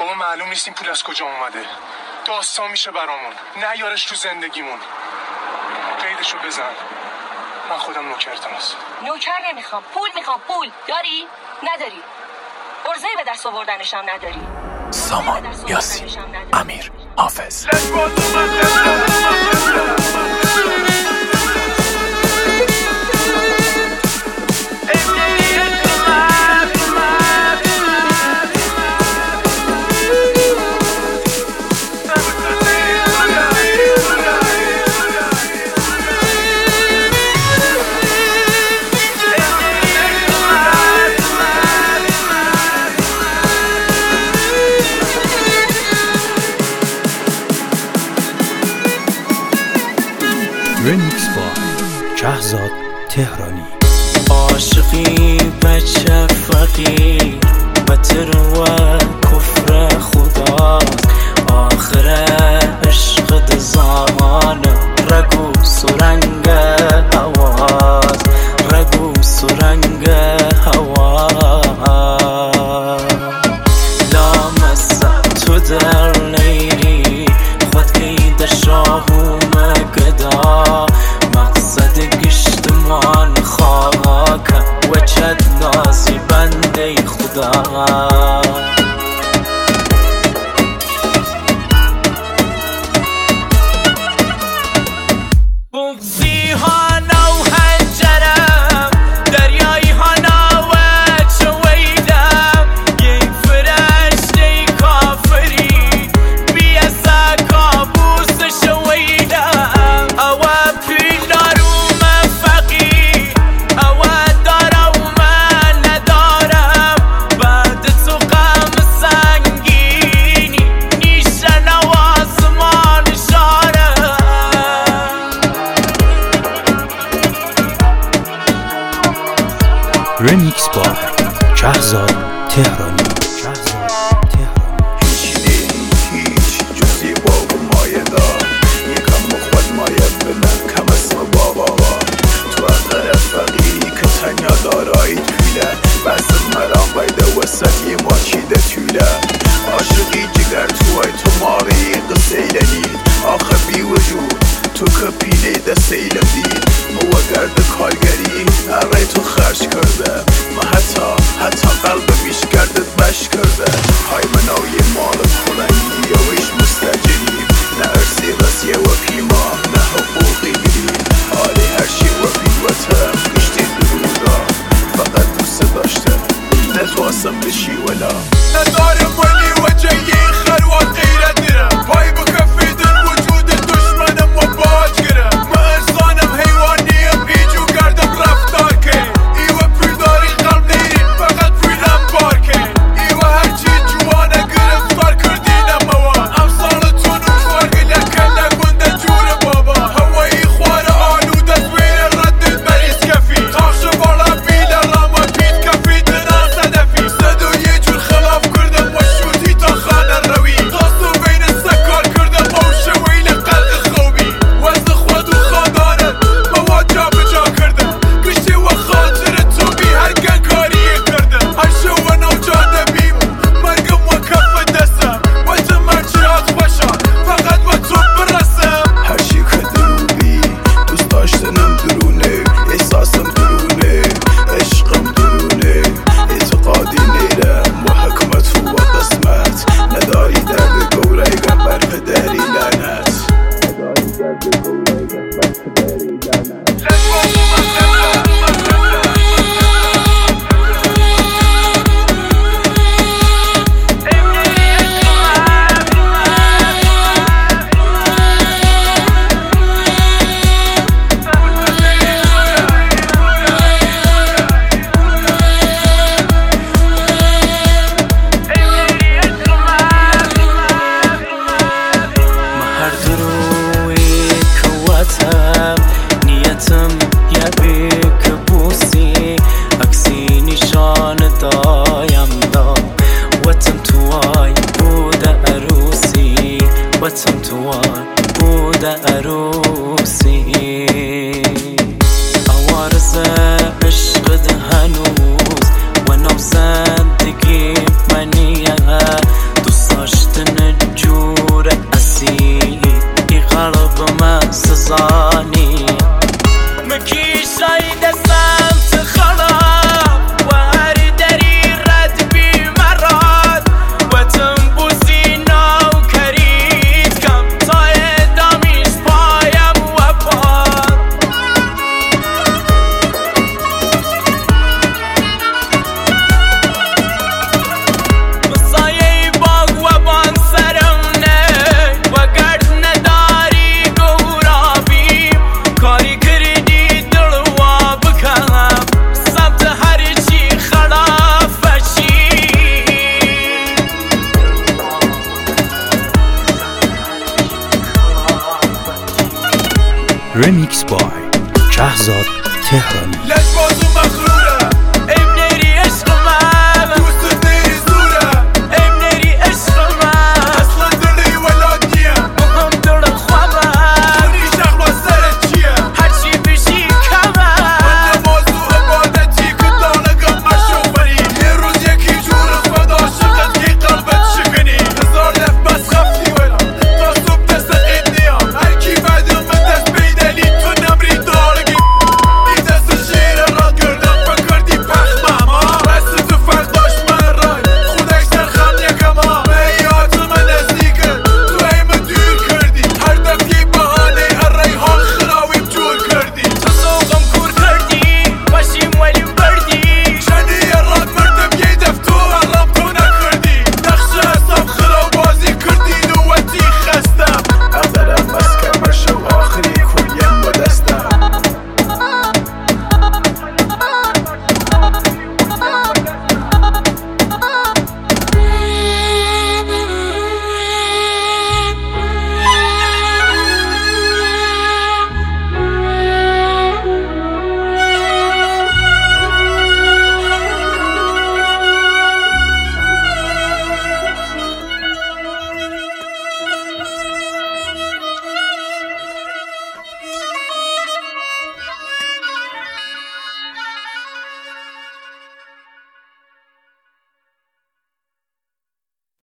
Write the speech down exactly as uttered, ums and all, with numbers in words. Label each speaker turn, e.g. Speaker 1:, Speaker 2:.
Speaker 1: بابا معلوم نیست این پول از کجا اومده. داستان میشه برامون. نیارش تو زندگیمون. قیدشو بزن. من خودم نوکرتم هست.
Speaker 2: نوکر نمیخوام، پول میخوام. پول داری؟ نداری. ارزه‌ای به دست آوردنشم نداری.
Speaker 3: سامان یاسین، امیر حافظ.
Speaker 4: رمیکس با شهزاد تهرانی.
Speaker 5: عاشقی بچه فقیر بطر و کفر خداست، آخر عشق دزان رگو سرنگ هواز، رگو سرنگ هواز. لامسه تو در لیری خود که در شاهو مگدا، مقصد گشتمان خاک وجد نازی بنده خدا. بغزی ها نو هنجرم، دریایی ها نو چویدم، یک فرشته کافری بی از کابوس شویدم. اوا پیلارو من فقیر، اوا دارم من ندارم، بعد تو غم سنگینی نیشه نوازمان شارم.
Speaker 4: رمیکس با شهزاد تهرانی.
Speaker 6: هیچ جزی بابا مایه دار، یکم مخواد مایه بمن کم اسم بابا. تو اقل فقیری که تنیا دارایی تویله، بس مرام بایده وسط یه ماچیده تویله. عاشقی جگر توی تو ماریق سیلنی، آخه بی وجود تو کپینه ده سیلم دید. مو گرد کالگری اره تو خرج کرده، ما حتی حتی قلب بیش گردت بش کرده. های مناوی مال خلنگی و ایش مستجریم، نه ارسی رسیه و پیما نه حقوقی گیریم. حالی هرشی و بیوتم گشتی درودا، فقط دوست داشته نتواسم بشی ولا ندارم ولی وجهی خروان غیرت دیرم. پای بکفی در وجود دشمنم و باج گرم، ما ارزانم حیوان
Speaker 4: رمیکس بای شهزاد تهرانی.
Speaker 6: لجبا